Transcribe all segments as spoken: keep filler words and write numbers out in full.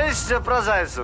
есть про зайцев?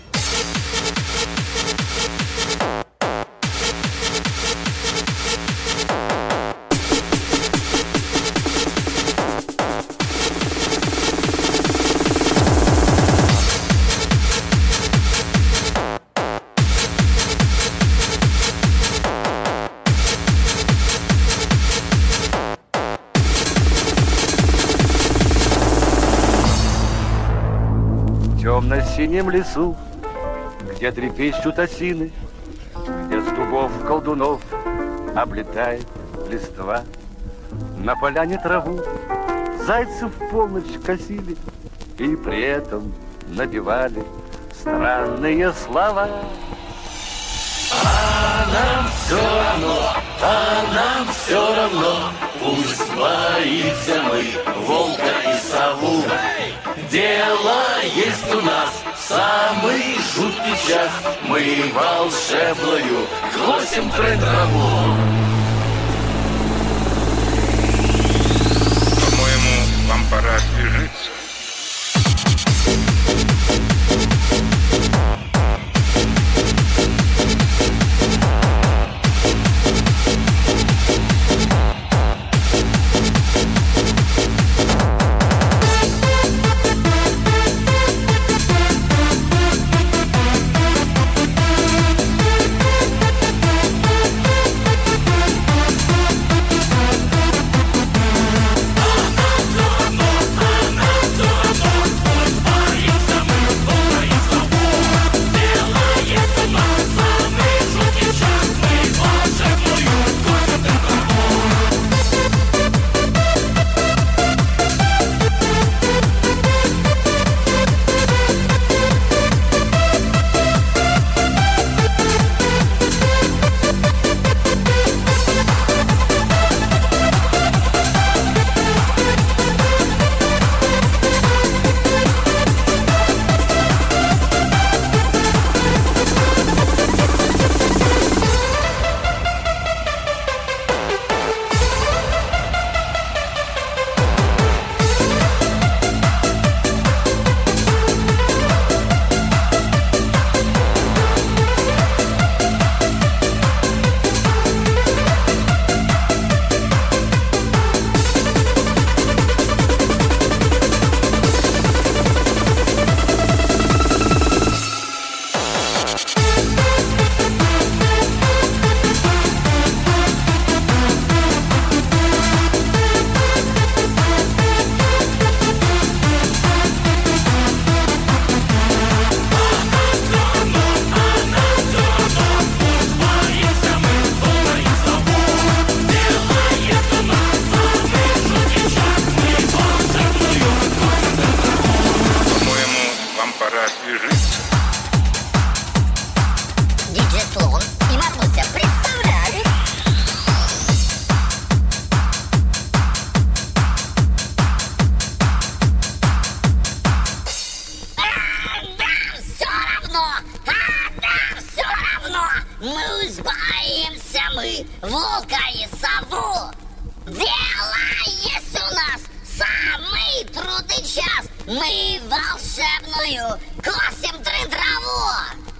В темно-синем лесу, где трепещут осины, где с дубов колдунов облетает листва, на поляне траву зайцы в полночь косили и при этом напевали странные слова. А нам все равно, а нам все равно, пусть боимся мы волка и сову. Дело есть у нас в самый жуткий час, мы волшебную косим трын-траву. По-моему, вам пора освежиться. Диджей Слон и Матуся представляют. А нам все равно, а нам все равно, мы избавимся мы волка и сову. Дело есть у нас самый трудный час, мы волшебную косим трын-траву.